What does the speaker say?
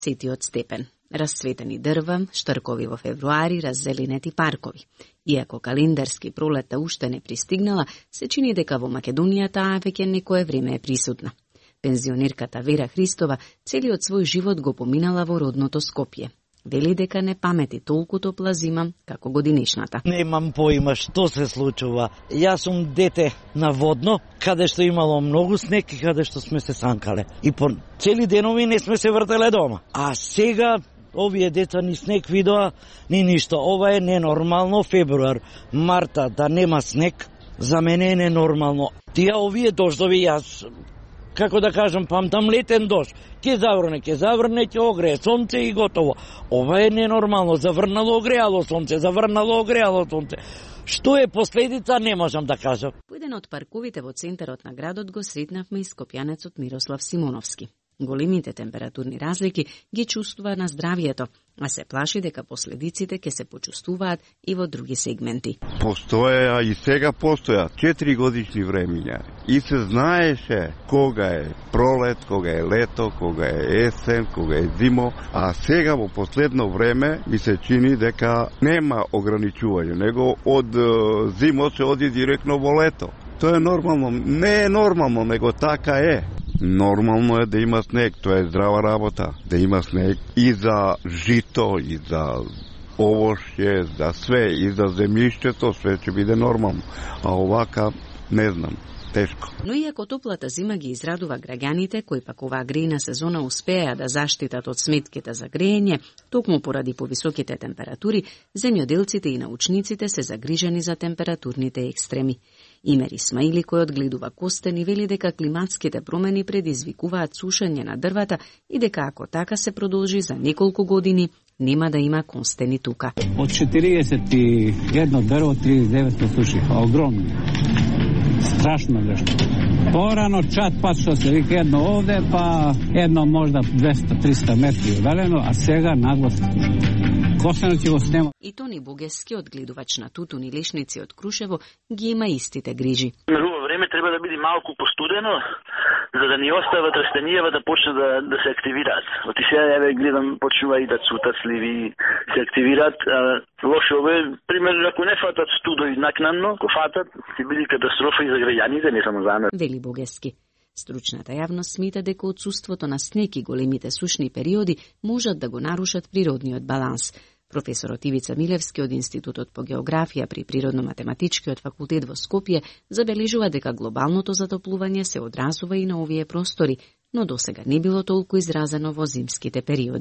10 степен. Расцветени дрва, штркови во февруари, раззеленети паркови. Иако календарски пролетта уште не пристигнала, се чини дека во Македонија таа веќе некое време е присутна. Пензионерката Вера Христова целиот свој живот го поминала во родното Скопје. Вели дека не памети толкуто плазима како годинешната. Немам поима што се случува. Јас сум дете на водно, каде што имало многу снег и каде што сме се санкале. И по цели денови не сме се вртеле дома. А сега овие деца ни снег видоа, ни ништо. Ова е ненормално. Февруар, марта да нема снег, за мене е ненормално. Тие овие дождови, јас како да кажам, памтам летен дожд. Ке заврне, ќе огрее сонце и готово. Ова е ненормално. Заврнало, огреало сонце, заврнало, огреало сонце. Што е последица, не можам да кажам. По еден од парковите во центарот на градот го сретнавме и скопјанецот Мирослав Симоновски. Големите температурни разлики ги чувствува на здравието, а се плаши дека последиците ќе се почувствуваат и во други сегменти. Постоја и сега постоја 4 годишни времиња и се знаеше кога е пролет, кога е лето, кога е есен, кога е зимо, а сега во последно време ми се чини дека нема ограничување, него од зимо се оди директно во лето. Тоа е нормално, не е нормално, него така е. Нормално е да има снег, тоа е здрава работа, да има снег и за жито, и за овошје, за све, и за земјиштето, све ќе биде нормално. А овака, не знам, тешко. Но иако топлата зима ги израдува граѓаните, кои пак оваа грејна сезона успеа да заштитат од сметките за грејење, токму поради повисоките температури, земјоделците и научниците се загрижени за температурните екстреми. Имер Исмаили, кој одгледува костени, вели дека климатските промени предизвикуваат сушење на дрвата и дека ако така се продолжи за неколку години, нема да има костени тука. Од 41 дрво 39 сушиха, огромно. Страшно нешто. Порано чат пат што се вика едно овде, па едно можда 200-300 метри удалено, а сега нагласно. Косено ќе го снема. И Тони Бугески, одгледувач на тутун и лешници од Крушево, ги има истите грижи. Во време треба да биде малку постудено, за да ни остават растенијава да почнат да се активираат. Од сега ја гледам почнува и да цутат сливи, се активираат. Лошо ове, пример, ако не фатат студо и накнанно, ако фатат, ќе биде катастрофа и за граѓаните, не само за нас. Вели Бугески. Стручната јавност смета дека отсуството на снег и големите сушни периоди можат да го нарушат природниот баланс. Професорот Ивица Милевски од Институтот по географија при Природно-математичкиот факултет во Скопје забележува дека глобалното затоплување се одразува и на овие простори, но досега не било толку изразено во зимските периоди.